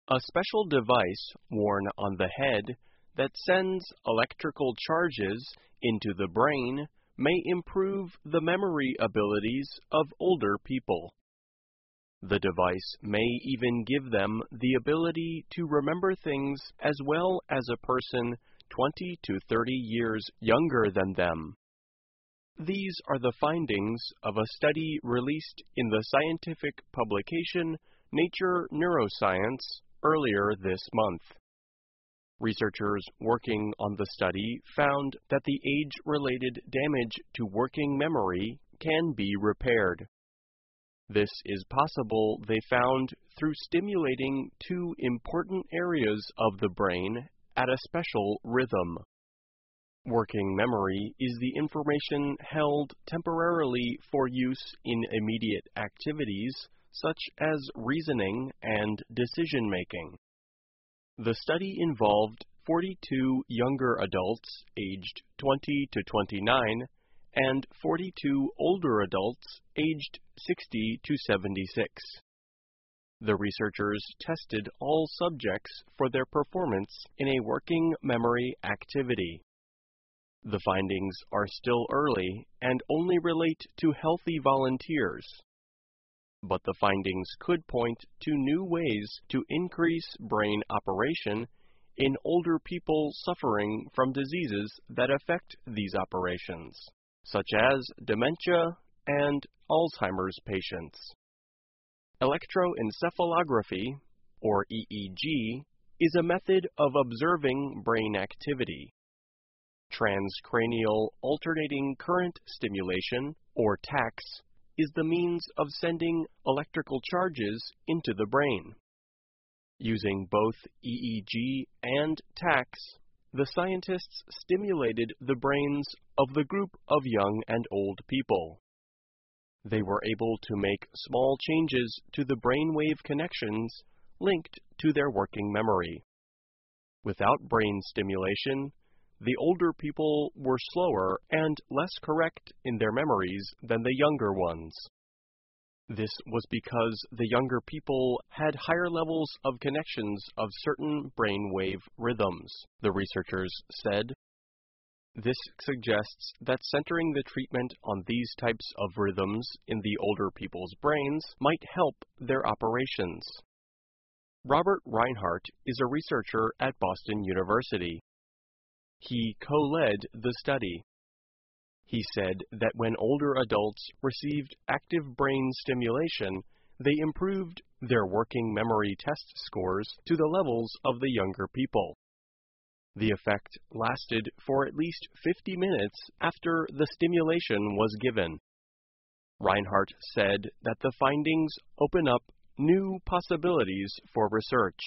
A special device worn on the head that sends electrical charges into the brain may improve the memory abilities of older people. The device may even give them the ability to remember things as well as a person 20 to 30 years younger than them. These are the findings of a study released in the scientific publication Nature Neuroscience earlier this month. Researchers working on the study found that the age-related damage to working memory can be repaired. This is possible, they found, through stimulating two important areas of the brain at a special rhythm. Working memory is the information held temporarily for use in immediate activities such as reasoning and decision-making. The study involved 42 younger adults aged 20 to 29 and 42 older adults aged 60 to 76. The researchers tested all subjects for their performance in a working memory activity. The findings are still early and only relate to healthy volunteers. But the findings could point to new ways to increase brain operation in older people suffering from diseases that affect these operations, such as dementia and Alzheimer's patients. Electroencephalography, or EEG, is a method of observing brain activity. Transcranial alternating current stimulation, or TACS, is the means of sending electrical charges into the brain. Using both EEG and TACS, the scientists stimulated the brains of the group of young and old people. They were able to make small changes to the brainwave connections linked to their working memory. Without brain stimulation, the older people were slower and less correct in their memories than the younger ones. This was because the younger people had higher levels of connections of certain brainwave rhythms, the researchers said. This suggests that centering the treatment on these types of rhythms in the older people's brains might help their operations. Robert Reinhart is a researcher at Boston University. He co-led the study. He said that when older adults received active brain stimulation, they improved their working memory test scores to the levels of the younger people. The effect lasted for at least 50 minutes after the stimulation was given. Reinhart said that the findings open up new possibilities for research.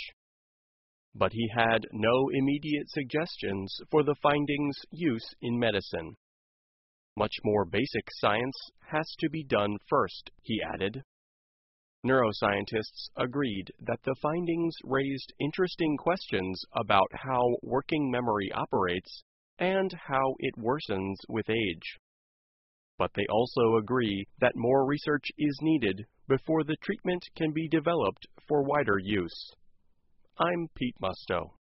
But he had no immediate suggestions for the findings' use in medicine. Much more basic science has to be done first, he added. Neuroscientists agreed that the findings raised interesting questions about how working memory operates and how it worsens with age. But they also agree that more research is needed before the treatment can be developed for wider use. I'm Pete Musto.